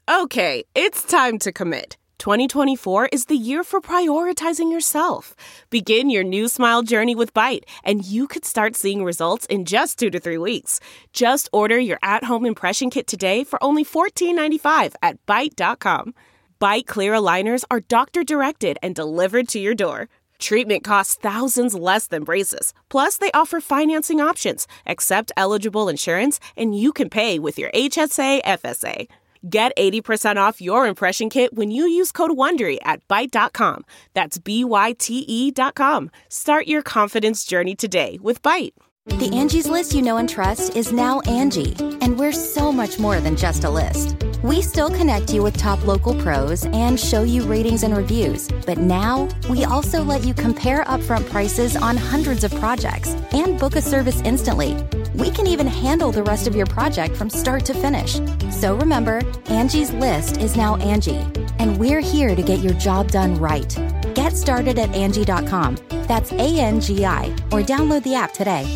Okay, it's time to commit. 2024 is the year for prioritizing yourself. Begin your new smile journey with Byte, and you could start seeing results in just 2 to 3 weeks. Just order your at-home impression kit today for only $14.95 at Byte.com. Byte Clear aligners are doctor-directed and delivered to your door. Treatment costs thousands less than braces. Plus, they offer financing options, accept eligible insurance, and you can pay with your HSA FSA. Get 80% off your impression kit when you use code WONDERY at Byte.com. That's BYTE.com. Start your confidence journey today with Byte. The Angie's List you know and trust is now Angie, and we're so much more than just a list. We still connect you with top local pros and show you ratings and reviews, but now we also let you compare upfront prices on hundreds of projects and book a service instantly. We can even handle the rest of your project from start to finish. So remember, Angie's List is now Angie, and we're here to get your job done right. Get started at Angie.com. That's ANGI, or download the app today.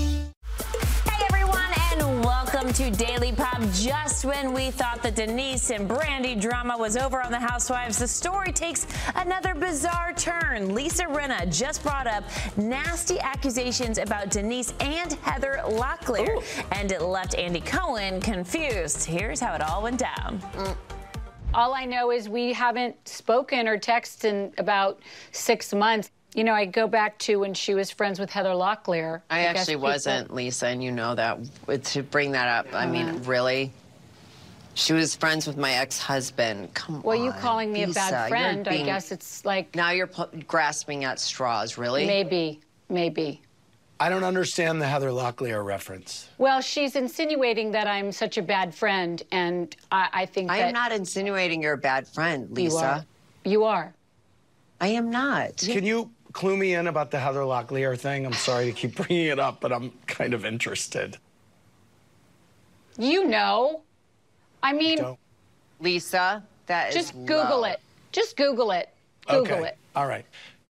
Welcome to Daily Pop. Just when we thought the Denise and Brandy drama was over on The Housewives, the story takes another bizarre turn. Lisa Rinna just brought up nasty accusations about Denise and Heather Locklear, and it left Andy Cohen confused. Here's how it all went down. All I know is we haven't spoken or texted in about 6 months. You know, I go back to when she was friends with Heather Locklear. I actually wasn't, Lisa, and you know that. To bring that up, I mean, really? She was friends with my ex-husband. Come on, Well, you calling me Lisa, a bad friend, I guess it's like... Now you're grasping at straws, really? Maybe. I don't understand the Heather Locklear reference. Well, she's insinuating that I'm such a bad friend, and I think that... I am not insinuating you're a bad friend, Lisa. You are. I am not. Can you clue me in about the Heather Locklear thing? I'm sorry to keep bringing it up, but I'm kind of interested. You know. I mean... Lisa, that is Just Google it. Just Google it. Google it. All right.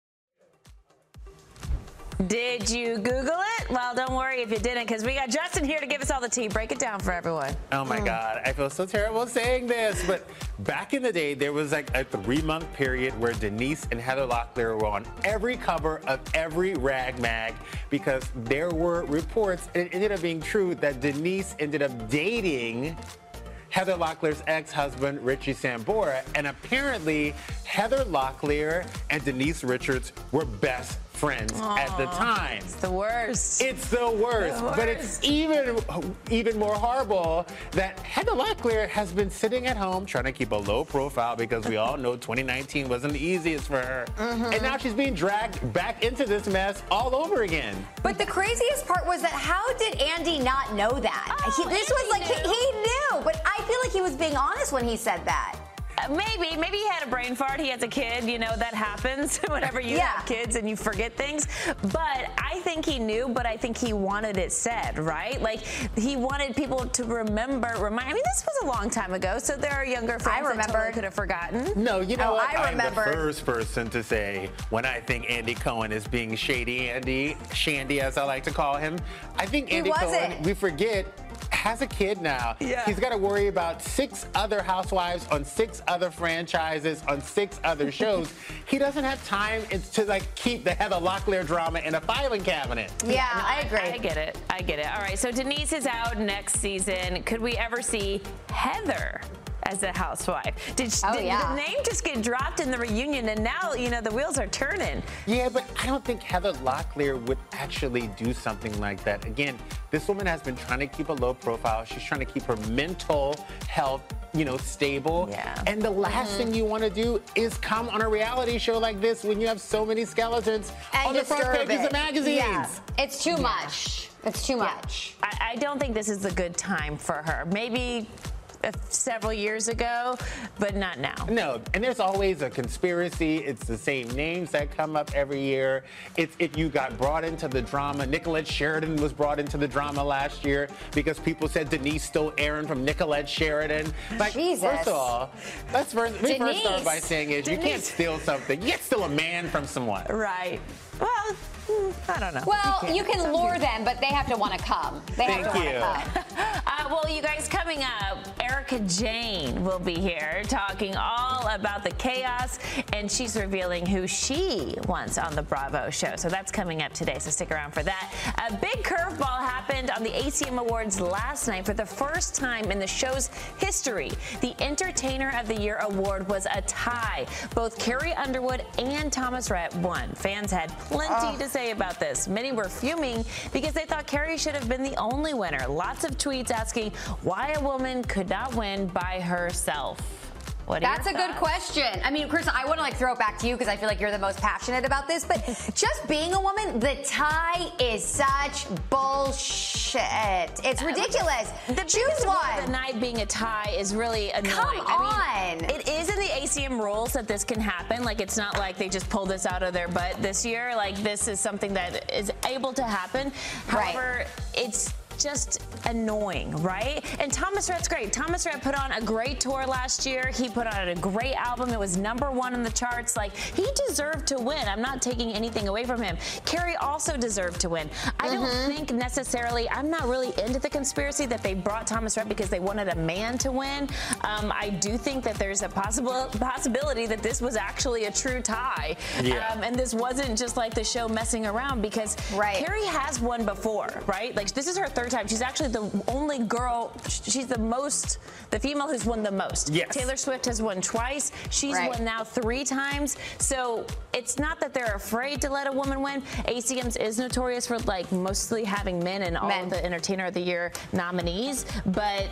Did you Google it? Well, don't worry if you didn't, because we got Justin here to give us all the tea. Break it down for everyone. Oh, my God. I feel so terrible saying this, but back in the day, there was like a 3-month period where Denise and Heather Locklear were on every cover of every rag mag because there were reports, and it ended up being true, that Denise ended up dating Heather Locklear's ex-husband, Richie Sambora, and apparently Heather Locklear and Denise Richards were best friends at the time. It's the worst. It's the worst. But it's even more horrible that Heather Locklear has been sitting at home trying to keep a low profile because we all know 2019 wasn't the easiest for her. And now she's being dragged back into this mess all over again. But the craziest part was that how did Andy not know that? He knew, but I feel like he was being honest when he said that. Maybe he had a brain fart. He has a kid. You know, that happens whenever you have kids and you forget things. But I think he knew, but I think he wanted it said, right? Like, he wanted people to remind. I mean, this was a long time ago, so there are younger friends that totally could have forgotten. No, you know what? I remember. I'm the first person to say when I think Andy Cohen is being Shandy, as I like to call him. I think Andy Cohen, we forget, has a kid now. Yeah. He's got to worry about 6 other housewives on 6 other franchises on 6 other shows. He doesn't have time to like keep the Heather Locklear drama in a filing cabinet. Yeah, I agree. I get it. All right, so Denise is out next season. Could we ever see Heather as a housewife? Did the name just get dropped in the reunion, and now, you know, the wheels are turning? Yeah, but I don't think Heather Locklear would actually do something like that. Again, this woman has been trying to keep a low profile. She's trying to keep her mental health, you know, stable. Yeah. And the last thing you want to do is come on a reality show like this when you have so many skeletons on the front pages of magazines. Yeah. It's too much. It's too much. I don't think this is a good time for her. Maybe several years ago, but not now. No, and there's always a conspiracy. It's the same names that come up every year. If you got brought into the drama, Nicolette Sheridan was brought into the drama last year because people said Denise stole Aaron from Nicolette Sheridan. Like, Jesus. First of all, let's first start by saying is you can't steal something. You can't steal a man from someone. Right. Well, I don't know. Well, you can lure them, but they have to want to come. They have to want to come. Well, you guys, coming up, Erica Jane will be here talking all about the chaos, and she's revealing who she wants on the Bravo show. So that's coming up today, so stick around for that. A big curveball happened on the ACM Awards last night. For the first time in the show's history, the Entertainer of the Year award was a tie. Both Carrie Underwood and Thomas Rhett won. Fans had plenty to say about this. Many were fuming because they thought Carrie should have been the only winner. Lots of tweets asking why a woman could not win by herself. That's a good question. I mean, Chris, I want to throw it back to you because I feel like you're the most passionate about this. But just being a woman, the tie is such bullshit. It's ridiculous. Choose one. The night being a tie is really annoying. Come on. I mean, it is in the ACM rules that this can happen. It's not like they just pulled this out of their butt this year. This is something that is able to happen. However, it's just annoying, right? And Thomas Rhett's great. Thomas Rhett put on a great tour last year. He put on a great album. It was #1 in the charts. He deserved to win. I'm not taking anything away from him. Carrie also deserved to win. I don't think necessarily, I'm not really into the conspiracy that they brought Thomas Rhett because they wanted a man to win. I do think that there's a possibility that this was actually a true tie. Yeah. And this wasn't just the show messing around because Carrie has won before, right? This is her third time. She's actually the only girl. She's the female who's won the most. Yes. Taylor Swift has won twice. She's won now 3 times. So it's not that they're afraid to let a woman win. ACMs is notorious for mostly having men in all of the Entertainer of the Year nominees. But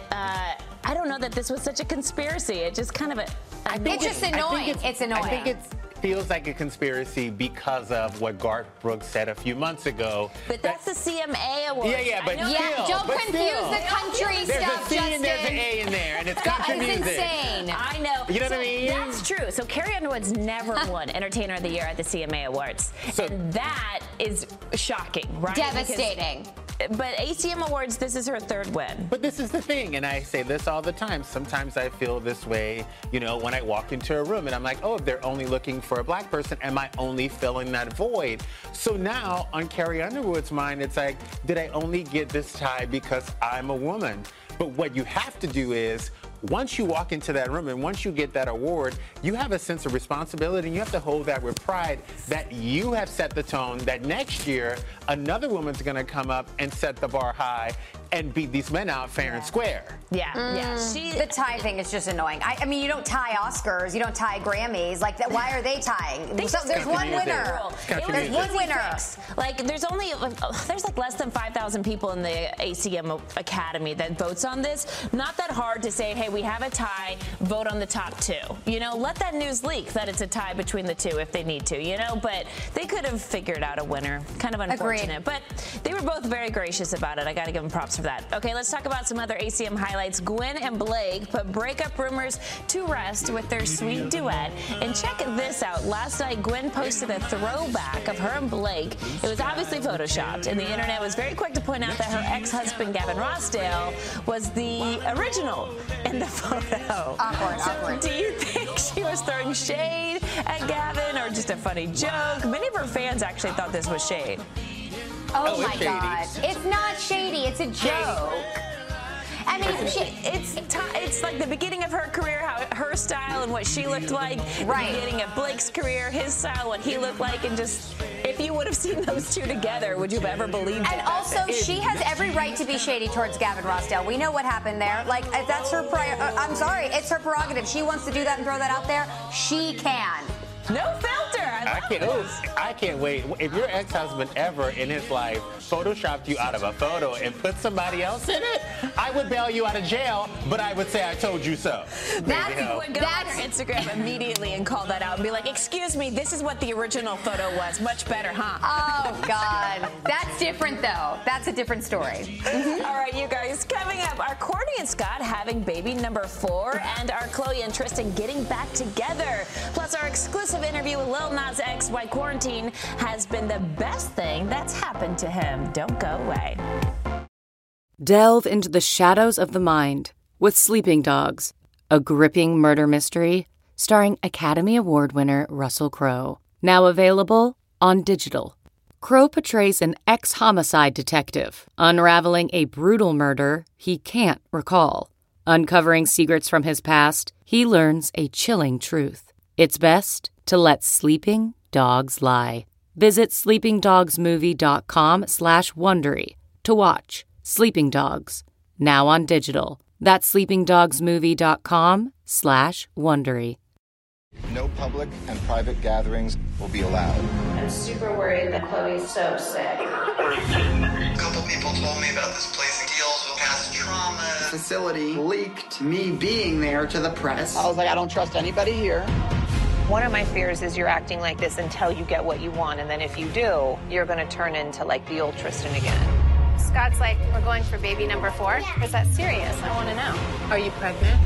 I don't know that this was such a conspiracy. It just kind of it's just annoying. It's annoying. I think it feels like a conspiracy because of what Garth Brooks said a few months ago. But that's the CMA award. But don't confuse the country there's stuff, a C Justin. and there's an A in there, and it's country music. It's insane. I know. You know what I mean? That's true. So Carrie Underwood's never won Entertainer of the Year at the CMA Awards. And that is shocking, right? Devastating. But ACM Awards, this is her 3rd win. But this is the thing, and I say this all the time. Sometimes I feel this way, when I walk into a room and I'm like, oh, if they're only looking for a black person, am I only filling that void? So now on Carrie Underwood's mind, it's like, did I only get this tie because I'm a woman? But what you have to do is, once you walk into that room and once you get that award, you have a sense of responsibility and you have to hold that with pride that you have set the tone, that next year another woman's going to come up and set the bar high and beat these men out fair and square. The tie thing is just annoying. I mean, you don't tie Oscars, you don't tie Grammys. Why are they tying? There's one winner. There's one winner. There's less than 5,000 people in the ACM Academy that votes on this. Not that hard to say, hey, we have a tie, vote on the top 2. Let that news leak that it's a tie between the 2 if they need to, but they could have figured out a winner. Kind of unfortunate. But they were both very gracious about it. I got to give them props for that. Okay, let's talk about some other ACM highlights. Gwen and Blake put breakup rumors to rest with their sweet duet. And check this out. Last night, Gwen posted a throwback of her and Blake. It was obviously photoshopped, and the internet was very quick to point out that her ex-husband, Gavin Rossdale, was the original in the photo. Awkward. Do you think she was throwing shade at Gavin or just a funny joke? Many of her fans actually thought this was shade. Oh my God. It's not shady. It's a joke. I mean, it's like the beginning of her career, how her style and what she looked like. Right. The beginning of Blake's career, his style, what he looked like, and just if you would have seen those two together, would you have ever believed it? And also, she has every right to be shady towards Gavin Rossdale. We know what happened there. That's her I'm sorry, it's her prerogative. She wants to do that and throw that out there. She can. No filter. I can't wait. If your ex-husband ever in his life photoshopped you out of a photo and put somebody else in it, I would bail you out of jail, but I would say I told you so. That would go on her Instagram immediately and call that out and be like, excuse me, this is what the original photo was. Much better, huh? Oh, God. That's different, though. That's a different story. All right, you guys, coming up, are Kourtney and Scott having baby number 4? And are Khloe and Tristan getting back together? Plus, our exclusive interview with Lil Nas X, why quarantine has been the best thing that's happened to him. Don't go away. Delve into the shadows of the mind with Sleeping Dogs, a gripping murder mystery starring Academy Award winner Russell Crowe. Now available on digital. Crowe portrays an ex-homicide detective, unraveling a brutal murder he can't recall. Uncovering secrets from his past, he learns a chilling truth. It's best to let sleeping dogs lie. Visit sleepingdogsmovie.com/Wondery to watch Sleeping Dogs, now on digital. That's sleepingdogsmovie.com/Wondery. No public and private gatherings will be allowed. I'm super worried that Chloe's so sick. A couple people told me about this place that deals with past trauma. The facility leaked me being there to the press. I was like, I don't trust anybody here. One of my fears is you're acting like this until you get what you want, and then if you do, you're going to turn into like the old Tristan again. Scott's like, we're going for baby number 4. Is that serious? I want to know. Are you pregnant?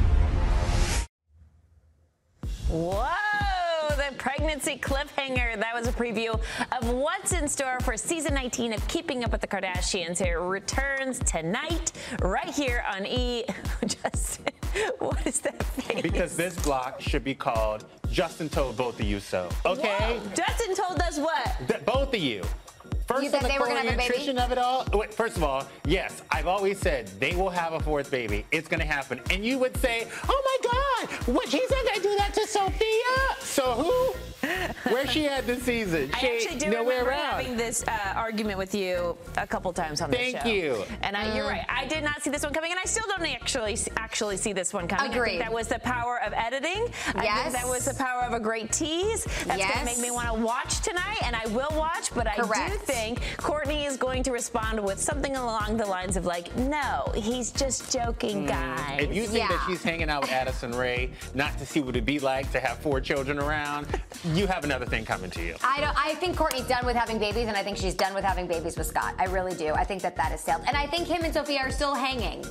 Whoa, the pregnancy cliffhanger. That was a preview of what's in store for season 19 of Keeping Up with the Kardashians. It returns tonight right here on E! Justin, what is that face? Because this block should be called Justin Told Both of You So. Okay? Whoa, Justin told us what? Both of you. First, You that they were gonna have a baby? nutrition of it all. Wait, first of all, yes, I've always said they will have a 4th baby. It's gonna happen, and you would say, "Oh my God, what? He's not gonna do that to Sophia." So who? Where's she at this season? I actually do remember having this argument with you a couple times on the show. Thank you. And you're right. I did not see this one coming, and I still don't actually see this one coming. Agreed. I think that was the power of editing. I think that was the power of a great tease. That's going to make me want to watch tonight, and I will watch. But I do think Kourtney is going to respond with something along the lines of like, "No, he's just joking, guys." If you think that she's hanging out with Addison Rae not to see what it'd be like to have 4 children around, you have another thing coming to you. I think Kourtney's done with having babies, and I think she's done with having babies with Scott. I really do. I think that is sailed. And I think him and Sophia are still hanging.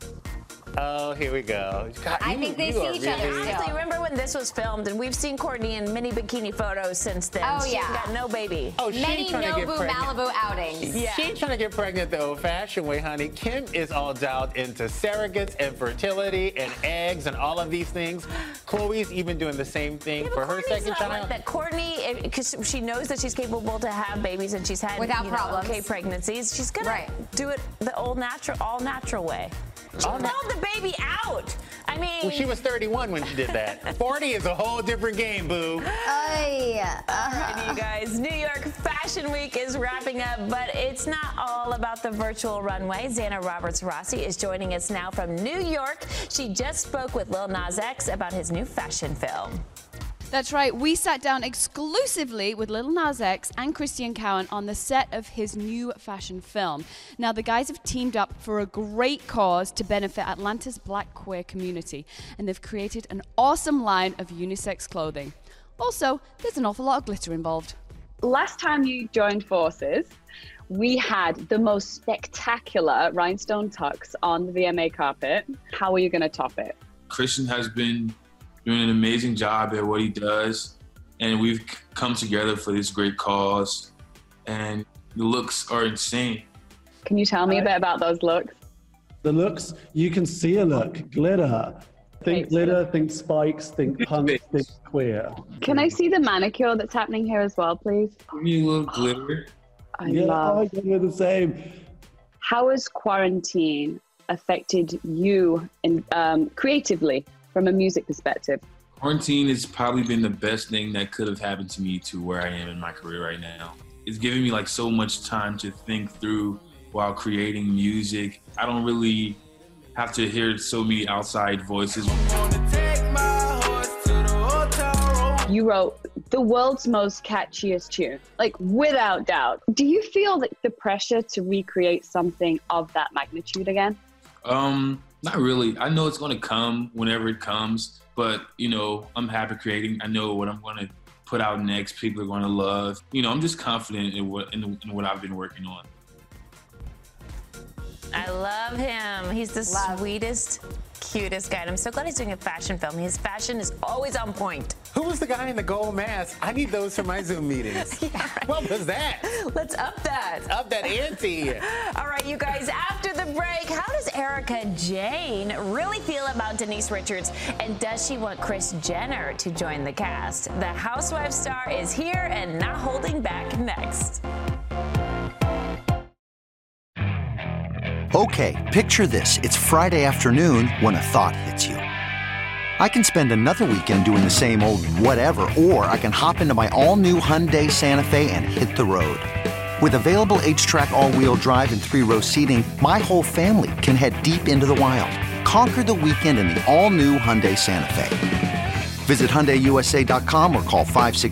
Oh, here we go. God, I think they see each other still. Honestly, remember when this was filmed, and we've seen Kourtney in many bikini photos since then. Oh, she yeah. got no baby. Oh, she Many ain't trying to get Nobu pregnant. Malibu outings. Yeah. She ain't trying to get pregnant the old-fashioned way, honey. Kim is all dialed into surrogates and fertility and eggs and all of these things. Chloe's even doing the same thing for her second child. Like that Kourtney, because she knows that she's capable to have babies and she's had Without problems. Okay pregnancies. She's gonna do it the all natural way. She pulled the baby out. I mean, well, she was 31 when she did that. 40 is a whole different game, boo. Alrighty, you guys. New York Fashion Week is wrapping up, but it's not all about the virtual runway. Xana Roberts-Rossi is joining us now from New York. She just spoke with Lil Nas X about his new fashion film. That's right. We sat down exclusively with Lil Nas X and Christian Cowan on the set of his new fashion film. Now, the guys have teamed up for a great cause to benefit Atlanta's Black queer community, and they've created an awesome line of unisex clothing. Also, there's an awful lot of glitter involved. Last time you joined forces, we had the most spectacular rhinestone tux on the VMA carpet. How are you going to top it? Christian has been doing an amazing job at what he does, and we've come together for this great cause, and the looks are insane. Can you tell me a bit about those looks? The looks, you can see a look, glitter. Think glitter, think spikes, think punk, think queer. Can I see the manicure that's happening here as well, please? Give me a little glitter. I love. We're the same. How has quarantine affected you creatively? From a music perspective? Quarantine has probably been the best thing that could have happened to me to where I am in my career right now. It's giving me like so much time to think through while creating music. I don't really have to hear so many outside voices. You wrote the world's most catchiest tune, like without doubt. Do you feel like the pressure to recreate something of that magnitude again? Not really. I know it's going to come whenever it comes, but, you know, I'm happy creating. I know what I'm going to put out next. People are going to love. You know, I'm just confident in what I've been working on. I love him. He's the sweetest, cutest guy. And I'm so glad he's doing a fashion film. His fashion is always on point. Who was the guy in the gold mask? I need those for my Zoom meetings. Yeah, right. What was that? Let's up that. Up that ante. All right, you guys, after the break, how does Erika Jayne really feel about Denise Richards? And does she want Kris Jenner to join the cast? The Housewives star is here and not holding back next. Okay, picture this. It's Friday afternoon when a thought hits you. I can spend another weekend doing the same old whatever, or I can hop into my all-new Hyundai Santa Fe and hit the road. With available H-Track all-wheel drive and 3-row seating, my whole family can head deep into the wild. Conquer the weekend in the all-new Hyundai Santa Fe. Visit HyundaiUSA.com or call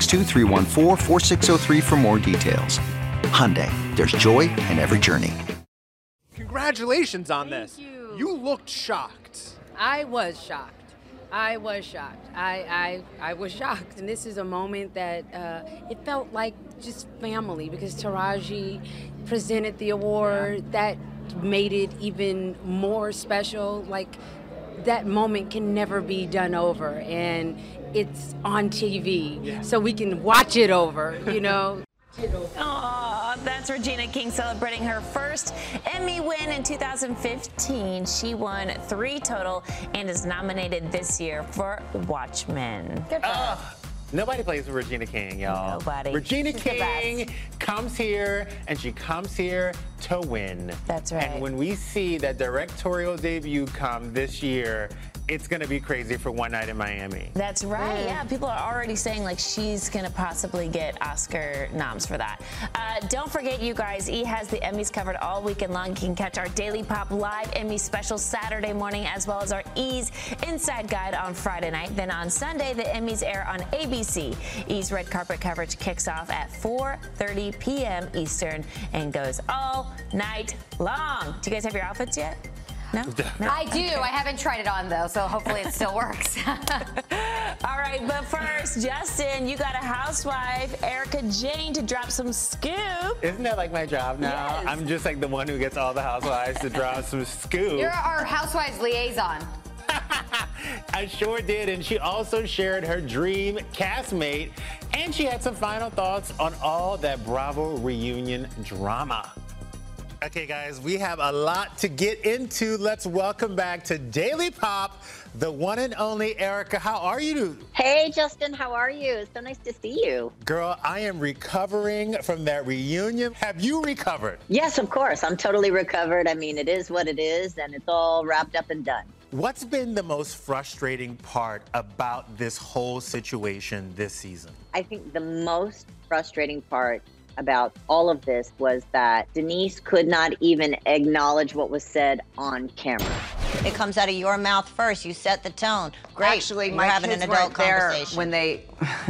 562-314-4603 for more details. Hyundai, there's joy in every journey. Congratulations on this. You looked shocked. I was shocked. I was shocked. I was shocked. And this is a moment that it felt like just family because Taraji presented the award. That made it even more special. Like, that moment can never be done over. And it's on TV, so we can watch it over, you know. Oh, that's Regina King celebrating her first Emmy win in 2015. She won 3 total and is nominated this year for Watchmen. Good for her. Nobody plays with Regina King, y'all. Nobody. Regina She's King comes here, and she comes here to win. That's right. And when we see that directorial debut come this year, it's going to be crazy for One Night in Miami. That's right. Yeah, people are already saying like she's going to possibly get Oscar noms for that. Don't forget, you guys, E! has the Emmys covered all weekend long. You can catch our Daily Pop Live Emmy special Saturday morning, as well as our E's Inside Guide on Friday night. Then on Sunday, the Emmys air on ABC. E's red carpet coverage kicks off at 4:30 p.m. Eastern and goes all night long. Do you guys have your outfits yet? No? I do. I haven't tried it on, though, so hopefully it still works. All right, but first, Justin, you got a housewife, Erica Jane, to drop some scoop. Isn't that like my job now? Yes. I'm just like the one who gets all the housewives to drop some scoop. You're our housewives liaison. I sure did, and she also shared her dream castmate, and she had some final thoughts on all that Bravo reunion drama. Okay, guys, we have a lot to get into. Let's welcome back to Daily Pop, the one and only Erica. How are you? Hey, Justin, how are you? It's so nice to see you. Girl, I am recovering from that reunion. Have you recovered? Yes, of course. I'm totally recovered. I mean, it is what it is, and it's all wrapped up and done. What's been the most frustrating part about this whole situation this season? I think the most frustrating part about all of this was that Denise could not even acknowledge what was said on camera. It comes out of your mouth first. You set the tone. Great. Actually, We're my having kids an adult weren't there conversation. when they.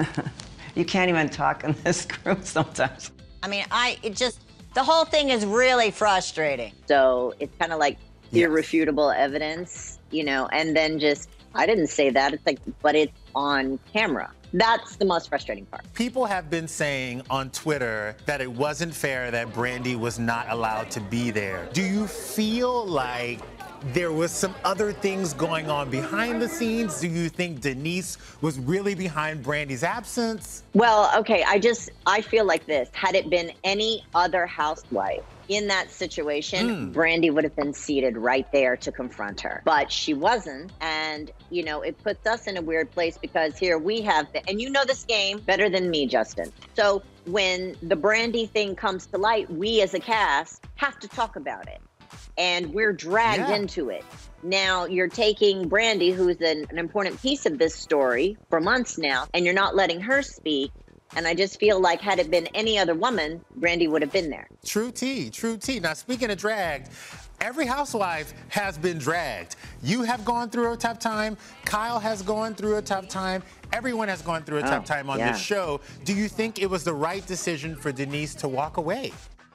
You can't even talk in this group sometimes. I mean, the whole thing is really frustrating. So it's kind of like irrefutable evidence, you know, and then just, I didn't say that. It's like, but it's on camera. That's the most frustrating part. People have been saying on Twitter that it wasn't fair that Brandi was not allowed to be there. Do you feel like there was some other things going on behind the scenes? Do you think Denise was really behind Brandi's absence? Well, okay, I feel like this. Had it been any other housewife in that situation, Brandi would have been seated right there to confront her. But she wasn't, and, you know, it puts us in a weird place because here we have, and you know this game better than me, Justin. So when the Brandi thing comes to light, we as a cast have to talk about it. And we're dragged into it. Now you're taking Brandi, who's an important piece of this story for months now, and you're not letting her speak. And I just feel like had it been any other woman, Brandi would have been there. True tea, true tea. Now, speaking of dragged, every housewife has been dragged. You have gone through a tough time. Kyle has gone through a tough time. Everyone has gone through a tough time on this show. Do you think it was the right decision for Denise to walk away?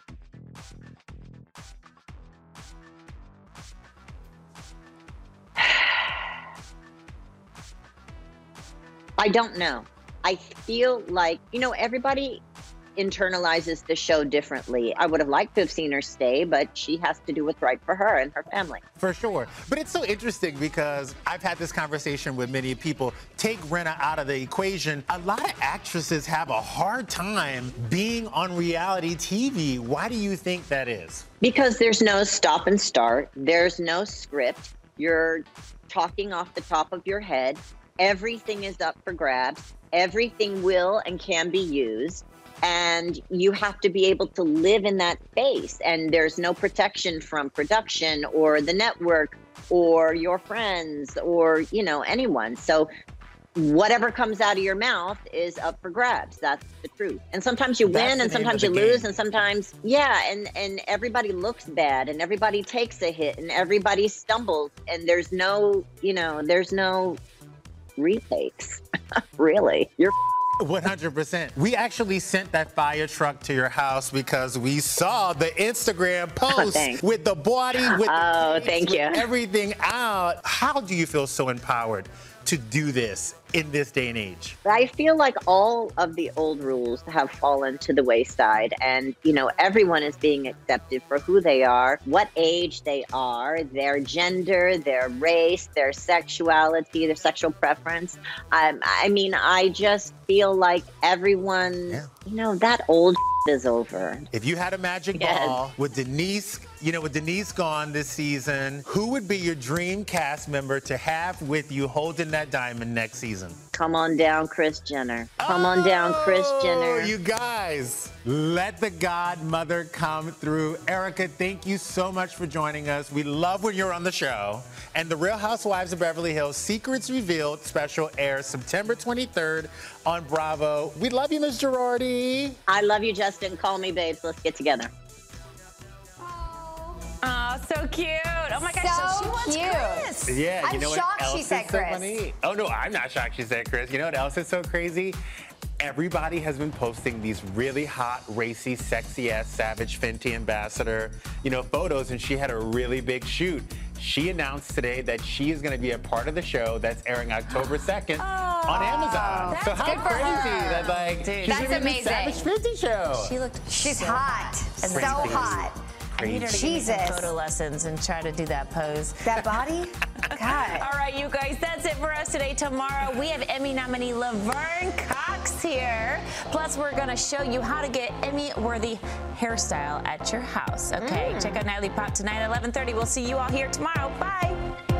I don't know. I feel like, you know, everybody internalizes the show differently. I would have liked to have seen her stay, but she has to do what's right for her and her family. For sure. But it's so interesting because I've had this conversation with many people. Take Rinna out of the equation. A lot of actresses have a hard time being on reality TV. Why do you think that is? Because there's no stop and start. There's no script. You're talking off the top of your head. Everything is up for grabs. Everything will and can be used. And you have to be able to live in that space. And there's no protection from production or the network or your friends or, you know, anyone. So whatever comes out of your mouth is up for grabs. That's the truth. And sometimes you win and sometimes you lose and sometimes, and everybody looks bad and everybody takes a hit and everybody stumbles and there's no, you know, there's no retakes. Really. You're 100%. We actually sent that fire truck to your house because we saw the Instagram post with the body, with the thank you. with everything out. How do you feel so empowered to do this in this day and age? I feel like all of the old rules have fallen to the wayside and, you know, everyone is being accepted for who they are, what age they are, their gender, their race, their sexuality, their sexual preference. I mean, I just feel like everyone, you know, that old is over. If you had a magic ball with Denise, you know, with Denise gone this season, who would be your dream cast member to have with you holding that diamond next season? Come on down, Kris Jenner. Come on down, Kris Jenner. You guys, let the godmother come through. Erica, thank you so much for joining us. We love when you're on the show. And The Real Housewives of Beverly Hills Secrets Revealed special airs September 23rd on Bravo. We love you, Ms. Girardi. I love you, Justin. Call me, babes. Let's get together. Oh, so cute. Oh my gosh, so she wants Kris. Yeah, you know what shocked else she said is so Kris. funny? Oh no, I'm not shocked she said Kris. You know what else is so crazy? Everybody has been posting these really hot, racy, sexy-ass Savage Fenty ambassador, you know, photos, and she had a really big shoot. She announced today that she is going to be a part of the show that's airing October 2nd on Amazon. So how crazy that, like, she's that's gonna be in the amazing. Savage Fenty show. She's hot. So hot. I need her to give me photo lessons and try to do that pose. That body? God. All right, you guys, that's it for us today. Tomorrow, we have Emmy nominee Laverne Cox here. Plus, we're going to show you how to get Emmy-worthy hairstyle at your house. Okay, check out Nightly Pop tonight at 11:30. We'll see you all here tomorrow. Bye.